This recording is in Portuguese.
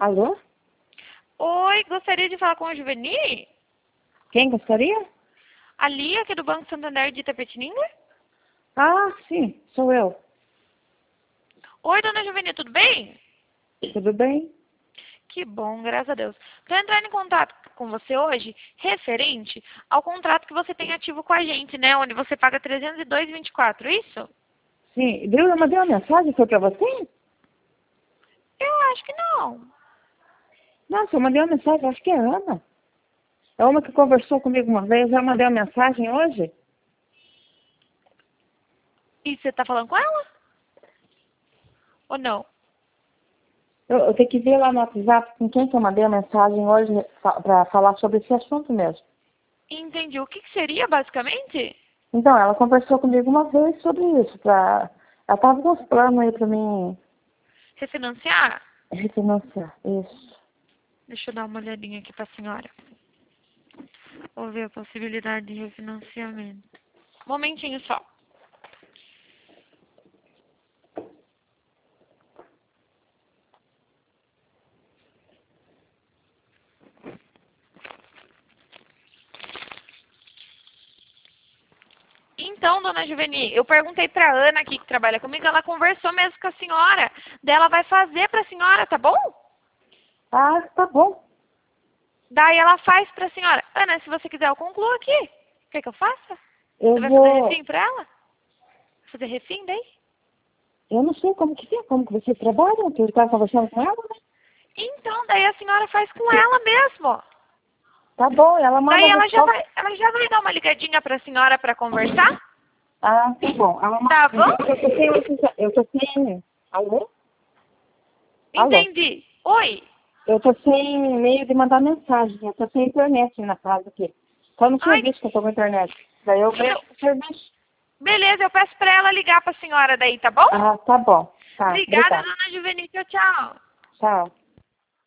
Alô? Oi, gostaria de falar com a Juveni? Quem gostaria? A Lia, aqui do Banco Santander de Itapetininga? Ah, sim, sou eu. Oi, dona Juveni, tudo bem? Tudo bem? Que bom, graças a Deus. Estou entrando em contato com você hoje, referente ao contrato que você tem ativo com a gente, né? Onde você paga 302,24, isso? Sim, viu? Eu mandei uma mensagem, foi pra você? Eu acho que não. Nossa, eu mandei uma mensagem, acho que é a Ana. É uma que conversou comigo uma vez, eu mandei uma mensagem hoje. E você tá falando com ela? Ou não? Eu tenho que ver lá no WhatsApp com quem que eu mandei a mensagem hoje pra falar sobre esse assunto mesmo. Entendi. O que seria, basicamente? Então, ela conversou comigo uma vez sobre isso, ela tava com uns planos aí pra mim Refinanciar? refinanciar. Isso. Deixa eu dar uma olhadinha aqui pra senhora. Vou ver a possibilidade de refinanciamento. Momentinho só. Então, dona Juveni, eu perguntei pra Ana aqui que trabalha comigo, ela conversou mesmo com a senhora. Daí ela vai fazer pra senhora, tá bom? Ah, tá bom. Daí ela faz pra senhora. Ana, se você quiser, eu concluo aqui. Quer que eu faça? Eu Você vai fazer vou. refim pra ela? Fazer refim daí? Eu não sei como que é, como que você trabalha, que eu estava conversando com ela, né? Então, daí a senhora faz com ela mesmo. Tá bom, ela manda Daí a resposta. ela já vai dar uma ligadinha pra senhora pra conversar? Ah, tá bom. Ela Tá manda. bom? Eu tô sem. Alô? Alô? Entendi. Oi. Eu tô sem meio de mandar mensagem. Eu tô sem internet na casa aqui. Só no Ai, serviço que eu tô com internet. Daí eu então, vejo o serviço. beleza, eu peço pra ela ligar pra senhora daí, tá bom? Ah, tá bom. Tá, Obrigada, obrigada. dona Juveni. Tchau, tchau. Tchau.